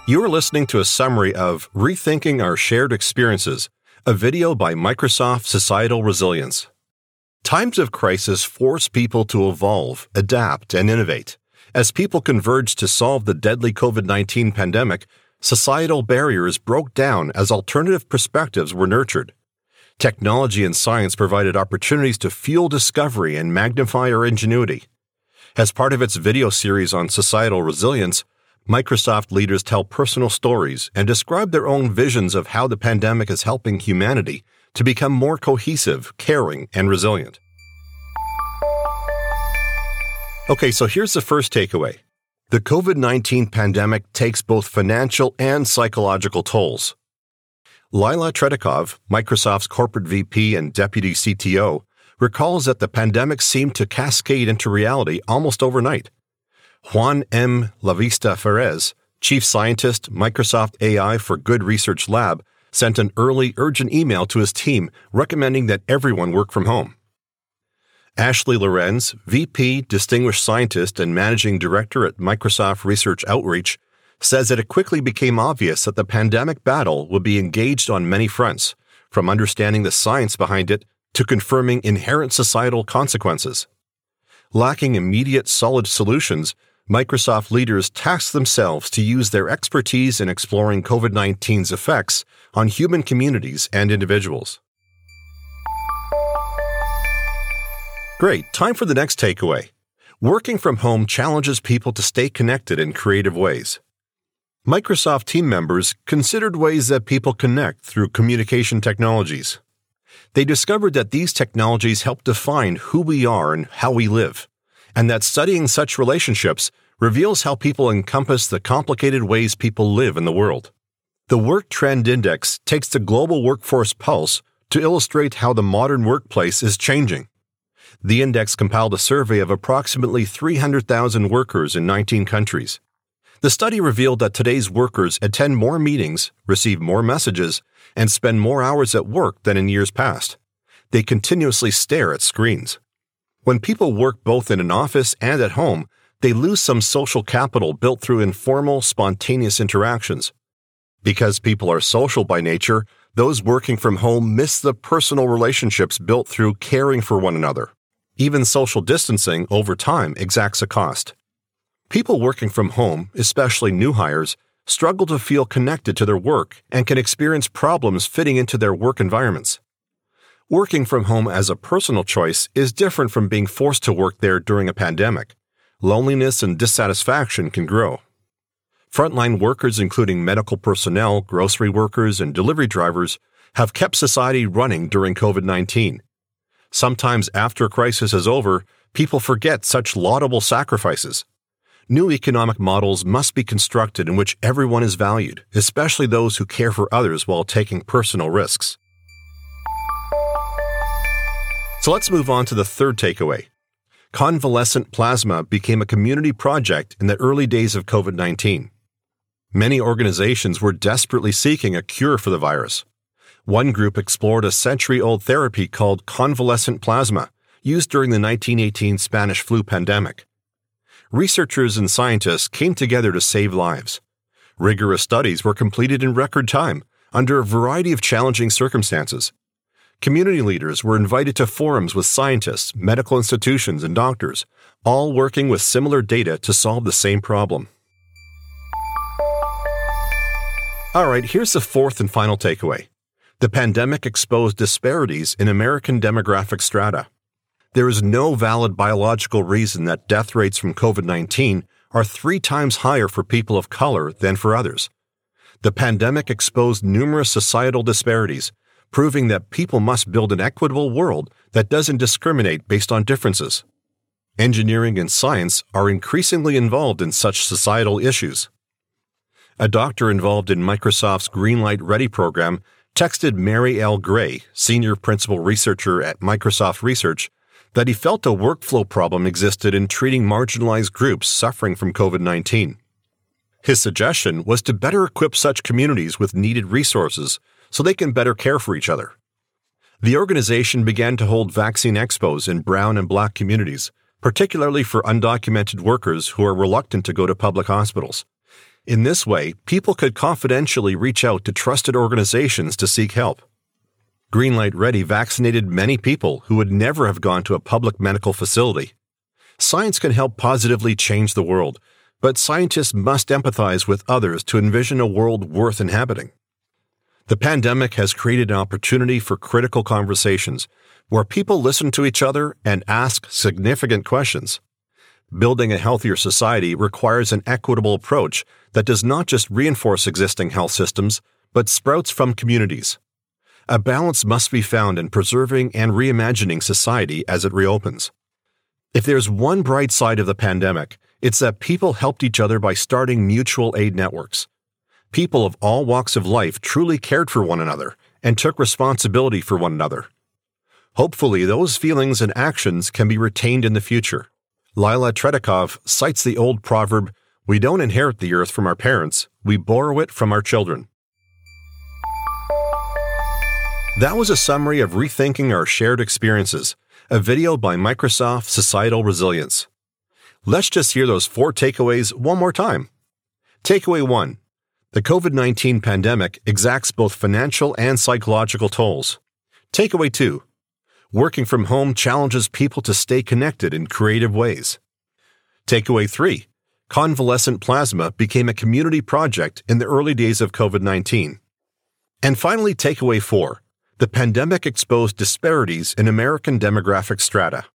You are listening to a summary of Rethinking Our Shared Experiences, a video by Microsoft Societal Resilience. Times of crisis force people to evolve, adapt, and innovate. As people converged to solve the deadly COVID-19 pandemic, societal barriers broke down as alternative perspectives were nurtured. Technology and science provided opportunities to fuel discovery and magnify our ingenuity. As part of its video series on societal resilience, Microsoft leaders tell personal stories and describe their own visions of how the pandemic is helping humanity to become more cohesive, caring, and resilient. Okay, so here's the first takeaway. The COVID-19 pandemic takes both financial and psychological tolls. Lila Tretikov, Microsoft's corporate VP and deputy CTO, recalls that the pandemic seemed to cascade into reality almost overnight. Juan M. Lavista Ferez, chief scientist, Microsoft AI for Good Research Lab, sent an early, urgent email to his team recommending that everyone work from home. Ashley Lorenz, VP, distinguished scientist, and managing director at Microsoft Research Outreach, says that it quickly became obvious that the pandemic battle would be engaged on many fronts, from understanding the science behind it to confirming inherent societal consequences. Lacking immediate, solid solutions, Microsoft leaders tasked themselves to use their expertise in exploring COVID-19's effects on human communities and individuals. Great, time for the next takeaway. Working from home challenges people to stay connected in creative ways. Microsoft team members considered ways that people connect through communication technologies. They discovered that these technologies help define who we are and how we live, and that studying such relationships reveals how people encompass the complicated ways people live in the world. The Work Trend Index takes the global workforce pulse to illustrate how the modern workplace is changing. The index compiled a survey of approximately 300,000 workers in 19 countries. The study revealed that today's workers attend more meetings, receive more messages, and spend more hours at work than in years past. They continuously stare at screens. When people work both in an office and at home, they lose some social capital built through informal, spontaneous interactions. Because people are social by nature, those working from home miss the personal relationships built through caring for one another. Even social distancing, over time, exacts a cost. People working from home, especially new hires, struggle to feel connected to their work and can experience problems fitting into their work environments. Working from home as a personal choice is different from being forced to work there during a pandemic. Loneliness and dissatisfaction can grow. Frontline workers, including medical personnel, grocery workers, and delivery drivers, have kept society running during COVID-19. Sometimes after a crisis is over, people forget such laudable sacrifices. New economic models must be constructed in which everyone is valued, especially those who care for others while taking personal risks. So let's move on to the third takeaway. Convalescent plasma became a community project in the early days of COVID-19. Many organizations were desperately seeking a cure for the virus. One group explored a century-old therapy called convalescent plasma, used during the 1918 Spanish flu pandemic. Researchers and scientists came together to save lives. Rigorous studies were completed in record time, under a variety of challenging circumstances. Community leaders were invited to forums with scientists, medical institutions, and doctors, all working with similar data to solve the same problem. All right, here's the fourth and final takeaway. The pandemic exposed disparities in American demographic strata. There is no valid biological reason that death rates from COVID-19 are 3 times higher for people of color than for others. The pandemic exposed numerous societal disparities, proving that people must build an equitable world that doesn't discriminate based on differences. Engineering and science are increasingly involved in such societal issues. A doctor involved in Microsoft's Greenlight Ready program texted Mary L. Gray, senior principal researcher at Microsoft Research, that he felt a workflow problem existed in treating marginalized groups suffering from COVID-19. His suggestion was to better equip such communities with needed resources so they can better care for each other. The organization began to hold vaccine expos in brown and black communities, particularly for undocumented workers who are reluctant to go to public hospitals. In this way, people could confidentially reach out to trusted organizations to seek help. Greenlight Ready vaccinated many people who would never have gone to a public medical facility. Science can help positively change the world, but scientists must empathize with others to envision a world worth inhabiting. The pandemic has created an opportunity for critical conversations, where people listen to each other and ask significant questions. Building a healthier society requires an equitable approach that does not just reinforce existing health systems, but sprouts from communities. A balance must be found in preserving and reimagining society as it reopens. If there's one bright side of the pandemic, it's that people helped each other by starting mutual aid networks. People of all walks of life truly cared for one another and took responsibility for one another. Hopefully, those feelings and actions can be retained in the future. Lila Tretikov cites the old proverb, "We don't inherit the earth from our parents, we borrow it from our children." That was a summary of Rethinking Our Shared Experiences, a video by Microsoft Societal Resilience. Let's just hear those 4 takeaways one more time. Takeaway 1. The COVID-19 pandemic exacts both financial and psychological tolls. Takeaway 2. Working from home challenges people to stay connected in creative ways. Takeaway 3. Convalescent plasma became a community project in the early days of COVID-19. And finally, takeaway 4. The pandemic exposed disparities in American demographic strata.